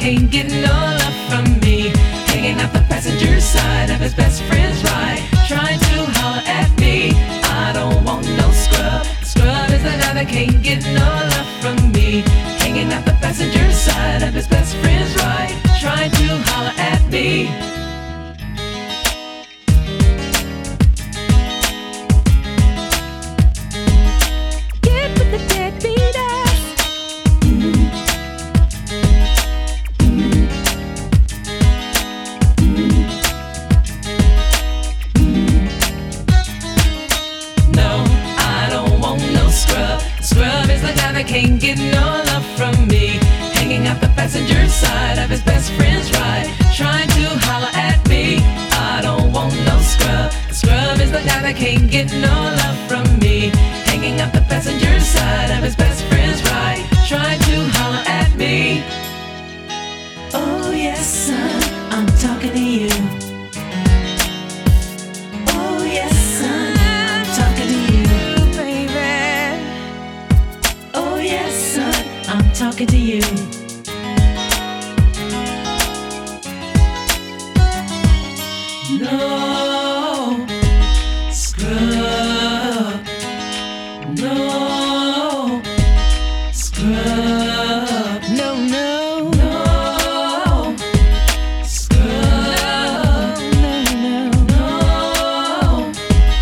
can't get no love from me. Hanging out the passenger side of his best friend's ride, trying to holler at me. I don't want no scrub. Scrub is the guy that can't get no love from me. Hanging out the passenger side of his best friend's ride, trying to holler at me. Scrub is the guy that can't get no love from me. Hanging out the passenger side of his best friend's ride, trying to holler at me. I don't want no scrub. Scrub is the guy that can't get no love from me. Hanging out the passenger side of his best friend's ride, trying to holler at me. Oh yes, son, I'm talking to you. Oh yes, son, I'm talking to you. I'm talking to you. No scrub. No scrub. No, no. No scrub. No, no. No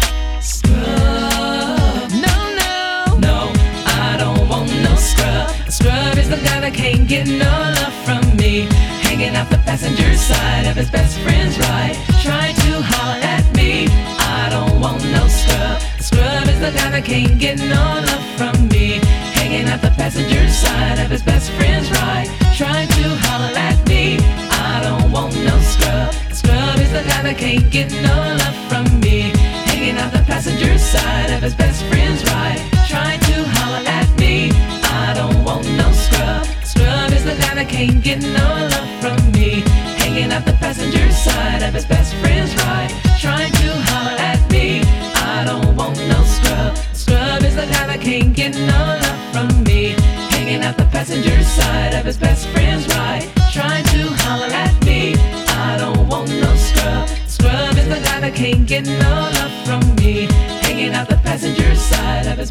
scrub. No, no. No, I don't want no scrub. Scrub is the guy that can't get no love from me. Hanging out the passenger side of his best friend's ride, trying to holler at me. I don't want no scrub. Scrub is the guy that can't get no love from me. Hanging out the passenger side of his best friend's ride, trying to holler at me. I don't want no scrub. Scrub is the guy that can't get no love from me. Hanging out the passenger side of his best friend's ride, trying to holler at me. I don't want no scrub. Scrub is the guy that can't get no love from me. Hanging out the passenger side of his best friend's ride, trying to holler at me. I don't want no scrub. Scrub is the guy that can't get no love from me. Hanging out the passenger side of his best friend's ride, trying to holler at me. I don't want no scrub. Scrub is the guy that can't get no love from me. Hanging out the passenger side of his